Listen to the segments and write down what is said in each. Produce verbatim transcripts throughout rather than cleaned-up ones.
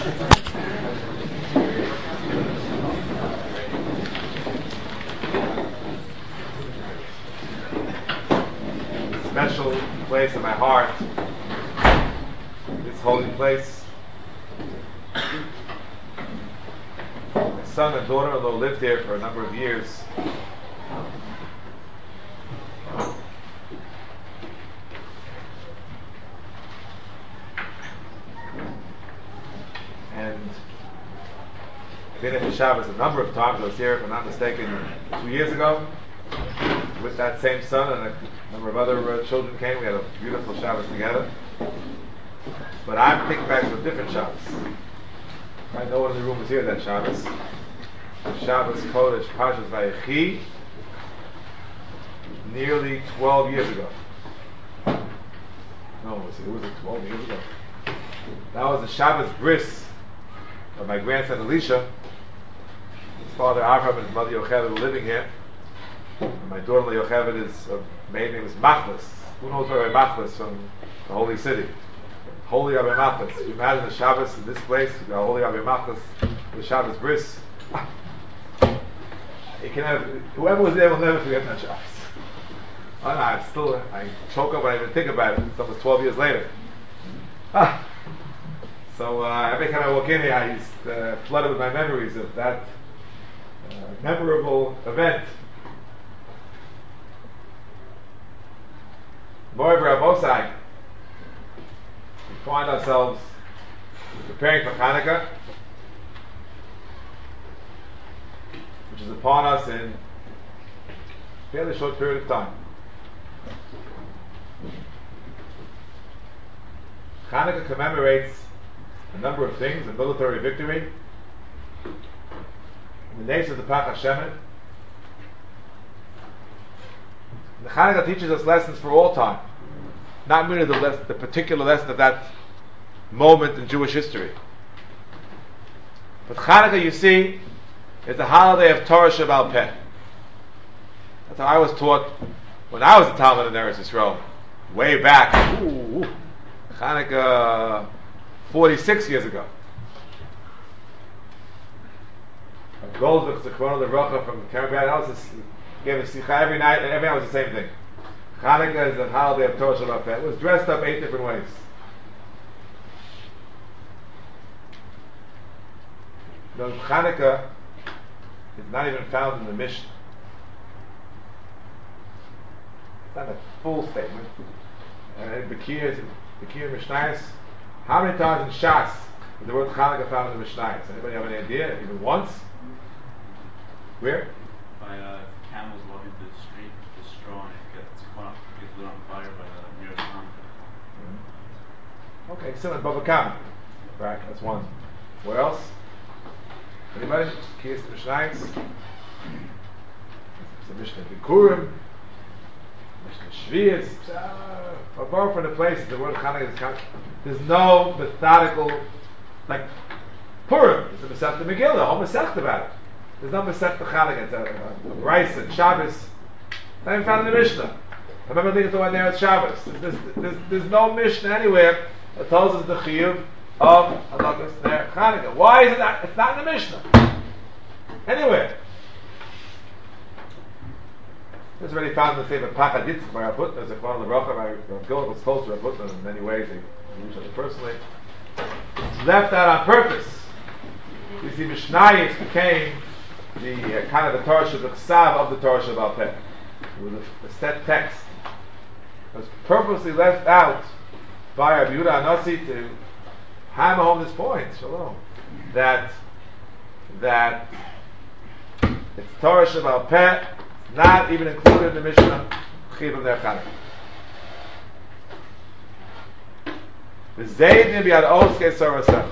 Special place in my heart, this holy place. My son and daughter-in-law lived here for a number of years. And been at the Shabbos a number of times. I was here, if I'm not mistaken, two years ago with that same son, and a number of other uh, children came. We had a beautiful Shabbos together. But I'm thinking back to a different Shabbos. I know one in the room was here that Shabbos. The Shabbos Kodesh Parshas Vayechi, nearly twelve years ago. No, it was, it was twelve years ago. That was the Shabbos bris of my grandson Elisha. His father Avraham and his mother Yocheved were living here. And my daughter Yocheved is uh, maiden name is Machlis. Who knows where Machlis from the holy city? Holy Rabbi Machlis. You imagine the Shabbos in this place, the Holy Rabbi Machlis, the Shabbos bris. You can have, whoever was there will never forget that Shabbos. Oh no, I still, I choke up when I even think about it. It's almost twelve years later. Ah. So uh, every time I walk in here, I just uh, flooded with my memories of that uh, memorable event. Moreover, Abosai, we find ourselves preparing for Hanukkah, which is upon us in a fairly short period of time. Hanukkah commemorates a number of things: a military victory, the nation of the Pach Hashemet. The Hanukkah teaches us lessons for all time, not merely the, les- the particular lesson of that moment in Jewish history. But Hanukkah, you see, is the holiday of Torah Sheba'al Peh. That's how I was taught when I was a Talmud in Eretz Yisrael, way back. Ooh, Hanukkah, forty-six years ago. Goldberg, the Corona of the Rocha from Caribbean, I was just gave a sikha every night, and every night was the same thing. Hanukkah is the holiday of Torah Sheba'al Peh. It was dressed up eight different ways. The Hanukkah is not even found in the Mishnah. It's not a full statement. And in Bekir, Bekir Mishnayos, how many times in Shas is the word Hanukkah found in the Mishnayos? Anybody have any idea? Even once? Where? By uh, camels walking through the street with straw, and it gets caught up, gets lit on fire by the nearest Hanukkah. Mm-hmm. Okay, so in Bava Kama. Right, that's one. What else? Anybody? Kiyas Mishnayos? The Mishnah Bikurim, Mishnah Shviyas, uh, apart from the places, the word Hanukkah is Hanukkah. There's no methodical, like Purim, there's a Masechta Megillah, a whole Masechta about it. There's no Masechta Hanukkah, it's a, a, a Rice and Shabbos. It's not even found in the Mishnah. I remember thinking the one there at Shabbos. There's, there's, there's no Mishnah anywhere that tells us the Chiyuv of Halakas Ner Hanukkah. Why is it not? It's not in the Mishnah. Anywhere. This is already found in the same Pachaditz by Rabutna. There's a Kwan of the Rocha by Rav Gilad was close to Rabutna in many ways. They knew each other personally. It's left out on purpose. You see, Mishnayos became the uh, kind of the Torah Shebachsav of the Torah Sheba'al Peh. It was a, a set text. It was purposely left out by Rabbi Yehuda Hanassi to hammer home this point, Shalom, that that it's Torah Sheba'al Peh, not even included in the Mishnah Chiyuv Ner Hanukkah. The Zaydin Biad Oskei Sorasem.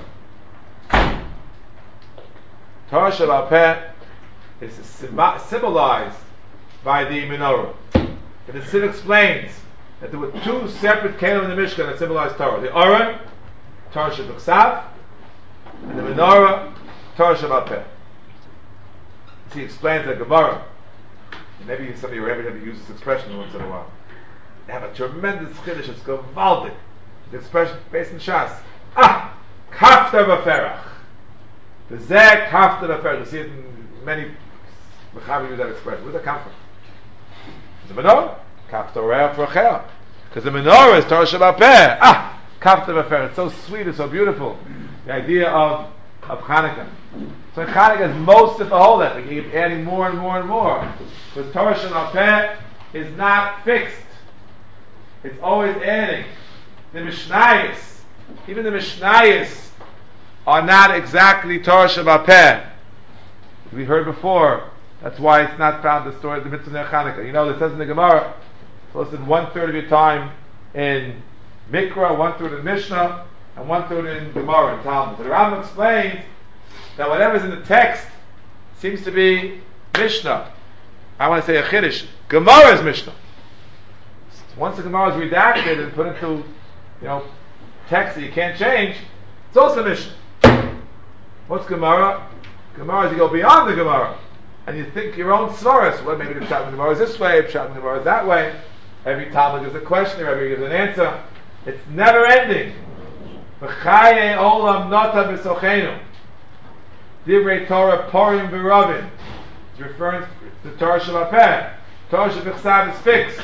Torah Sheba'al Peh is symbolized by the menorah. And the Siddur explains that there were two separate kelim in the Mishkan that symbolized Torah: the Aron, Torah Shebachsav, and the menorah, Torah Sheba'al Peh. He explains that Gemara. Maybe some of you ever have to use this expression once in a while. They have a tremendous chiddush. It's gewaldic. The expression based in Shas. Ah, kaf kafta v'ferach. The zeh kafta v'ferach. You see it in many mechaber use that expression. Where's that come from? The menorah. Kafta v'ferach v'cherach. Because the menorah is Torah Shabbat Peh. Ah! Kafta v'ferach. It's so sweet, it's so beautiful. The idea of, of Hanukkah. So Hanukkah is most of the whole ethic. You keep adding more and more and more. Because Torah Shabbat Peh is not fixed. It's always adding. The Mishnayos, even the Mishnayos, are not exactly Torah Shabbat Peh. We heard before. That's why it's not found the story of the Mitzvah Ner Chanukah. You know, it says in the Gemara, so listen, one third of your time in Mikra, one third in Mishnah, and one third in Gemara and Talmud. So the Rambam explains that whatever's in the text seems to be Mishnah. I want to say a Chiddush. Gemara is Mishnah. Once the Gemara is redacted and put into, you know, text that you can't change, it's also Mishnah. What's Gemara? Gemara is you go beyond the Gemara, and you think your own svaras. Well, maybe the Pshat in the Gemara is this way, the Pshat in the Gemara is that way. Every Talmud gives a question, every gives an answer. It's never ending. V'chaye olam nota b'sochenu. Divrei Torah porim v'ravin. It's referring to Torah Shabbat Peh. Torah Shabbat Chsav is fixed.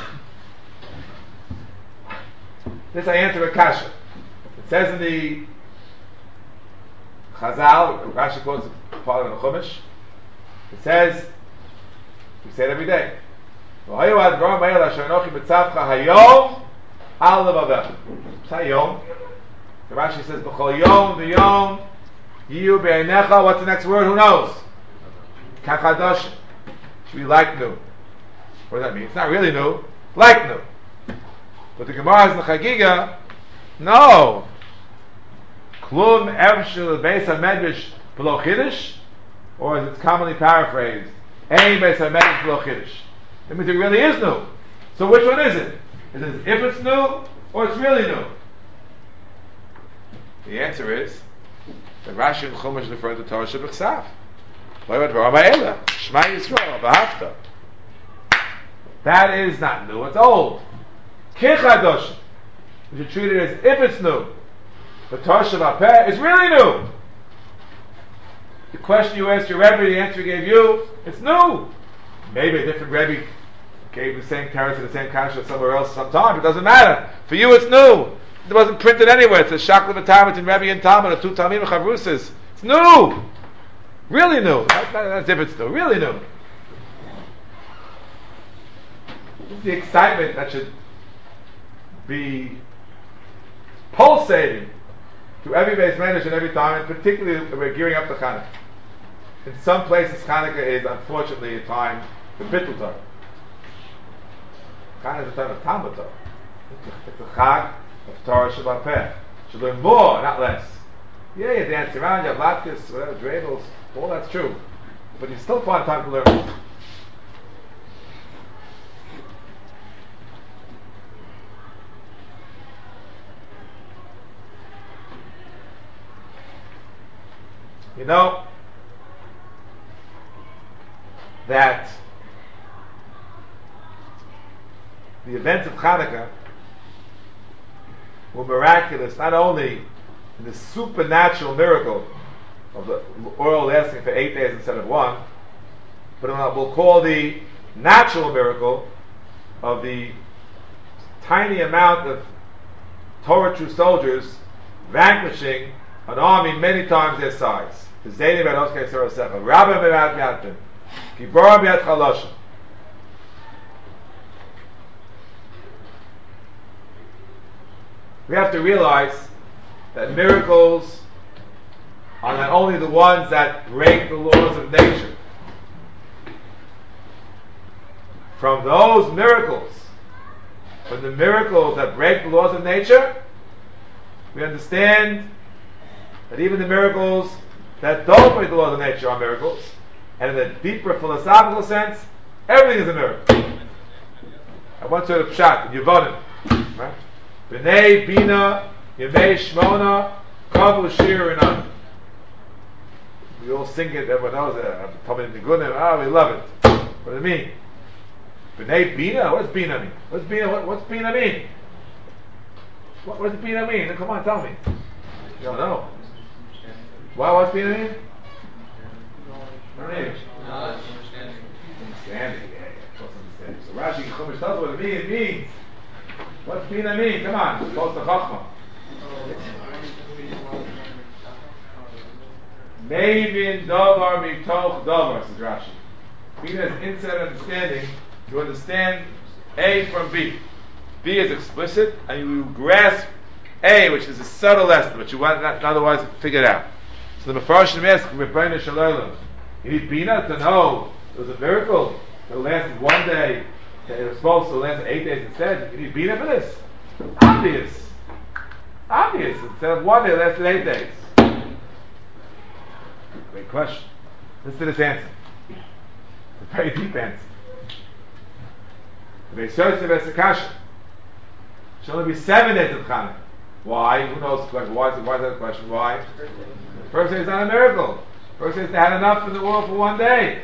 This I answer a kasha. It says in the Chazal, Rashi quotes part of the Chumash. It says, we say it every day. V'hayu ad Dvarim ha'el asher anochi b'tzavcha hayom al levavecha. It's hayom. The Rashi says, B'chol yom v'yom yiyu be'einecha. What's the next word? Who knows? Kachadosh. Should be like new. What does that mean? It's not really new. Like new. But the Gemara is in the Chagiga, no. Klum evshel beis hamedrash below chiddush, or as it's commonly paraphrased, ein beis hamedrash below chiddush. That means it really is new. So which one is it? Is it if it's new, or it's really new? The answer is that Rashi and Chumash is referring to Torah Shebechsav. Shema Yisrael, B'hafta. That is not new, it's old. Kichadosh. We should treat it as if it's new. The Torah Shabbat Peh is really new. The question you asked your Rebbe, the answer he gave you, it's new. Maybe a different Rebbe gave the same carrot to the same kasha somewhere else sometime. It doesn't matter. For you, it's new. It wasn't printed anywhere. It's a Shakla V'Talmud in Rebbe and Talmud, or two Talmim and Chavrusas. It's new. Really new. That's, that's if it's new. Really new. This is the excitement that should be pulsating to every base manager and every time, and particularly we're gearing up to Hanukkah. In some places, Hanukkah is unfortunately a time for Bittul Torah. Hanukkah is a time of Talmud Torah. It's a Chag of Torah Shabbat Peh. You should learn more, not less. Yeah, you dance around, you have latkes, whatever, dreidels, all that's true. But you still find time to learn more. You know that the events of Hanukkah were miraculous, not only in the supernatural miracle of the oil lasting for eight days instead of one, but in what we'll call the natural miracle of the tiny amount of Torah true soldiers vanquishing an army many times their size. We have to realize that miracles are not only the ones that break the laws of nature. From those miracles, from the miracles that break the laws of nature, we understand that even the miracles that don't break the laws of nature are miracles. And in a deeper philosophical sense, everything is a miracle. I once heard a pshat in Yevonim, right? B'nei Bina Yemei Shmona Kavu Shir Inan. We all sing it, everyone knows it. I'm telling the good name, ah, we love it. What does it mean? B'nei Bina? What's Bina mean? What's Bina, what, what's Bina mean? What, what does Bina mean? Come on, tell me. You don't know. Why? What's Bina mean? What do you mean? Understanding. Understanding. Yeah, yeah. What's understanding? So Rashi Chumash tells what it means. It means. What's Bina mean? Come on. It's close to Chachma. Maybe davar mitoch davar, says Rashi. Bina is inside understanding to understand A from B. B is explicit, and you grasp A, which is a subtle lesson, which you want not, not otherwise figure it out. So the Mefarshim ask, you need Bina to know it was a miracle that lasted one day, that it was supposed to last eight days instead. You need Bina for this? Obvious. Obvious. Instead of one day, it lasted eight days. Great question. Listen to this answer. It's a very deep answer. The Beis Yosef has a kasha. Should only be seven days of Chanukah. Why? Who knows? Why is, why is that a question? Why? First day is not a miracle. First day is they had enough in the world for one day.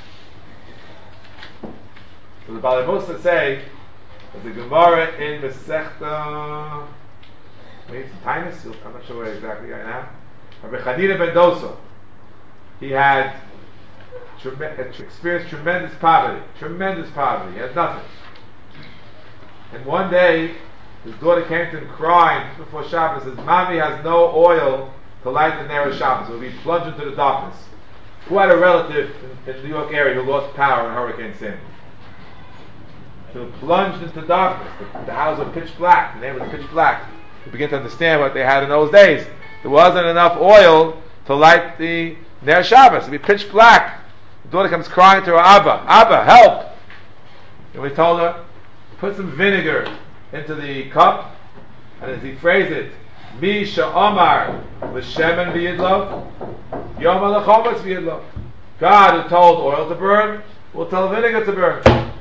So the Balei Musa say that the Gemara in Masechta, wait, Tainus? I'm not sure where exactly right now. Rabbi Chanina ben Dosa, he had trem- experienced tremendous poverty. Tremendous poverty. He had nothing. And one day, his daughter came to him crying before Shabbos and says, Mommy has no oil to light the Ner Shabbos. It will be plunged into the darkness. Who had a relative in, in the New York area who lost power in Hurricane Sandy? So plunged into darkness. The, the house was pitch black. The neighborhood was pitch black. You begin to understand what they had in those days. There wasn't enough oil to light the Ner Shabbos. It would be pitch black. The daughter comes crying to her Abba. Abba, help! And we told her, put some vinegar into the cup, and as he phrased it, Mi sha'omar l'shemen v'yidlo, yom ha'lechomas v'yidlo. God who told oil to burn, will tell vinegar to burn.